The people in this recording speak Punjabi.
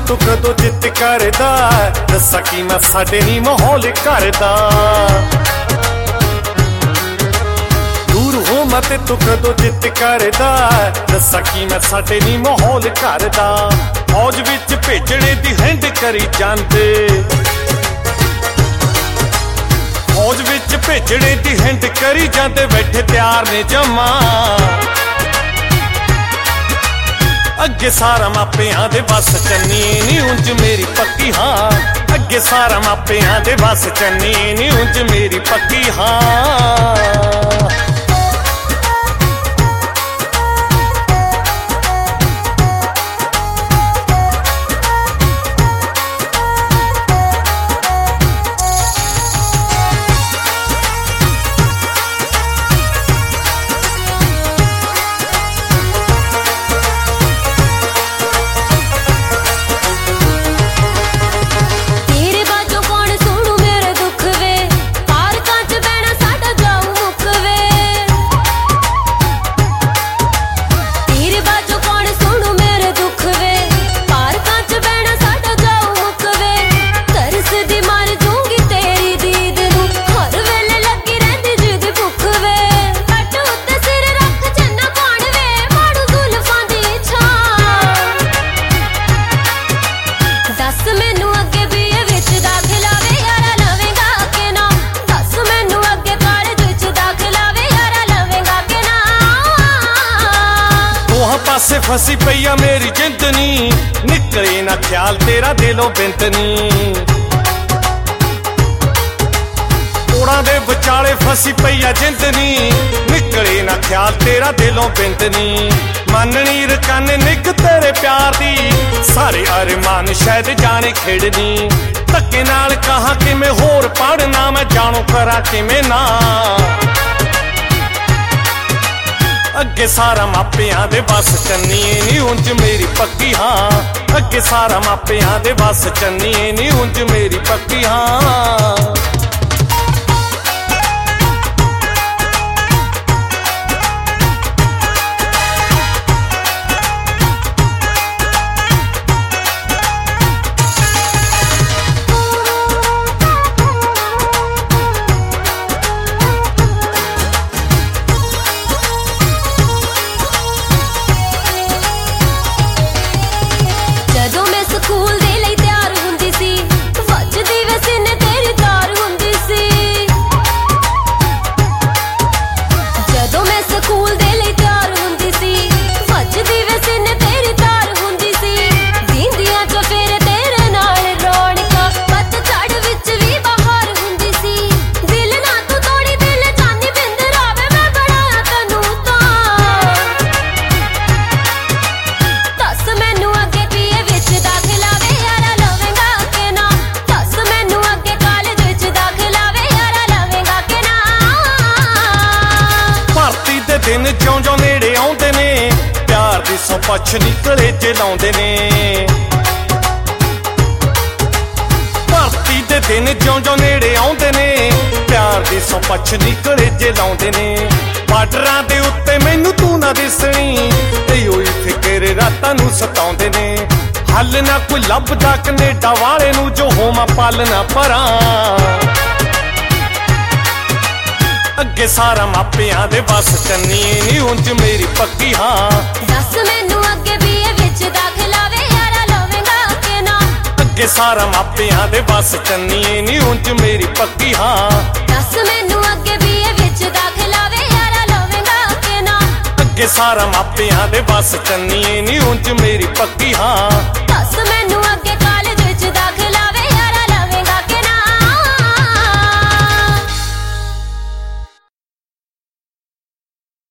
ਤੂੰ ਕਦੋਂ ਜਿੱਤ ਕਰਦਾ, ਦੱਸਾਂ ਕੀ ਮੈਂ ਸਾਡੇ ਨੀ ਮਾਹੌਲ ਕਰਦਾ। ਦੂਰ ਹੋ ਮੈਂ ਤੇ ਤੂੰ ਕਦੋਂ ਜਿੱਤ ਕਰਦਾ, ਦੱਸਾਂ ਕੀ ਮੈਂ ਸਾਡੇ ਨੀ ਮਾਹੌਲ ਕਰਦਾ। ਫੌਜ ਵਿੱਚ ਭੇਜਣੇ ਦੀ ਹਿੰਡ ਕਰੀ ਜਾਂਦੇ, ਫੌਜ ਵਿੱਚ ਭੇਜਣੇ ਦੀ ਹਿੰਡ ਕਰੀ ਜਾਂਦੇ, ਬੈਠੇ ਤਿਆਰ ਨੇ ਜਮਾ। ਅੱਗੇ ਸਾਰਾ ਮਾਪਿਆਂ ਦੇ ਵੱਸ ਚੰਨੀ ਨੀ ਉਂਝ ਮੇਰੀ ਪੱਕੀ ਹਾਂ, ਅੱਗੇ ਸਾਰਾ ਮਾਪਿਆਂ ਦੇ ਵੱਸ ਚੰਨੀ ਨੀ ਉਂਝ ਮੇਰੀ ਪੱਕੀ ਹਾਂ। ਪਾਸੇ ਫਸੀ ਪਈ ਆ ਮੇਰੀ ਜਿੰਦਨੀ, ਨਿਕਲੇ ਨਾ ਖਿਆਲ ਤੇਰਾ ਦਿਲੋਂ ਬਿੰਦਨੀ। ਕੋੜਾਂ ਦੇ ਵਿਚਾਲੇ ਫਸੀ ਪਈ ਆ ਜਿੰਦਨੀ, ਨਿਕਲੇ ਨਾ ਖਿਆਲ ਤੇਰਾ ਦਿਲੋਂ ਬਿੰਦਨੀ। ਮੰਨਣੀ ਰਕਾਨੇ ਨਿੱਘ ਤੇਰੇ ਪਿਆਰ ਦੀ, ਸਾਰੇ ਅਰਮਾਨ ਸ਼ਾਇਦ ਜਾਣੇ ਖੇਡਨੀ। ਧੱਕੇ ਨਾਲ ਕਹਾਂ ਕਿਵੇਂ ਹੋਰ ਪੜਨਾ, ਮੈਂ ਜਾਣੂ ਕਰਾਂ ਕਿਵੇਂ ਨਾ। ਅੱਗੇ ਸਾਰਾ ਮਾਪਿਆਂ ਦੇ ਵੱਸ ਚੰਨੀ ਨੀ ਉਂਝ ਮੇਰੀ ਪੱਕੀ ਹਾਂ, ਅੱਗੇ ਸਾਰਾ ਮਾਪਿਆਂ ਦੇ ਵੱਸ ਚੰਨੀ ਨੀ ਉਂਝ ਮੇਰੀ ਪੱਕੀ ਹਾਂ। ਦਿਨ ਜਿਉਂ-ਜਿਉਂ ਨੇੜੇ ਆਉਂਦੇ ਨੇ, ਪਿਆਰ ਦੀ ਸੌ ਪੁੱਛ ਨਿਕਲੇ ਜੇ ਲਾਉਂਦੇ ਨੇ। ਭਰਤੀ ਦੇ ਦਿਨ ਜਿਉਂ-ਜਿਉਂ ਨੇੜੇ ਆਉਂਦੇ ਨੇ, ਪਿਆਰ ਦੀ ਸੌ ਪੁੱਛ ਨਿਕਲੇ ਜੇ ਲਾਉਂਦੇ ਨੇ। ਬਾਰਡਰਾਂ ਦੇ ਉੱਤੇ ਮੈਨੂੰ ਤੂੰ ਨਾ ਦਿਸਣੀ, ਤੇ ਉਹੀ ਫਿਕਰ ਰਾਤਾਂ ਨੂੰ ਸਤਾਉਂਦੇ ਨੇ। ਹੱਲ ਨਾ ਕੋਈ ਲੱਭਦਾ ਕਨੇਡਾ ਵਾਲੇ ਨੂੰ, ਜੋ ਹੋਵਾਂ ਪਾਲਣਾ ਪਰਾਂ। ਅੱਗੇ ਸਾਰਾ ਮਾਪਿਆਂ ਦੇ ਵੱਸ ਚੰਨੀ ਨੀ ਉਂਝ ਮੇਰੀ ਪੱਕੀ ਹਾਂ। ਦੱਸ ਮੈਨੂੰ ਅੱਗੇ BA ਵਿੱਚ ਦਾਖਲਾ ਵੇ ਯਾਰਾ ਲਵੇਂਗਾ ਕਿ ਨਾ। ਅੱਗੇ ਸਾਰਾ ਮਾਪਿਆਂ ਦੇ ਵੱਸ ਚੰਨੀ ਨੀ ਉਂਝ ਮੇਰੀ ਪੱਕੀ ਹਾਂ। ਦੱਸ ਮੈਨੂੰ ਅੱਗੇ BA ਵਿੱਚ ਦਾਖਲਾ ਵੇ ਯਾਰਾ ਲਵੇਂਗਾ ਕਿ ਨਾ। ਅੱਗੇ ਸਾਰਾ ਮਾਪਿਆਂ ਦੇ ਵੱਸ ਚੰਨੀ ਨੀ ਉਂਝ ਮੇਰੀ ਪੱਕੀ ਹਾਂ।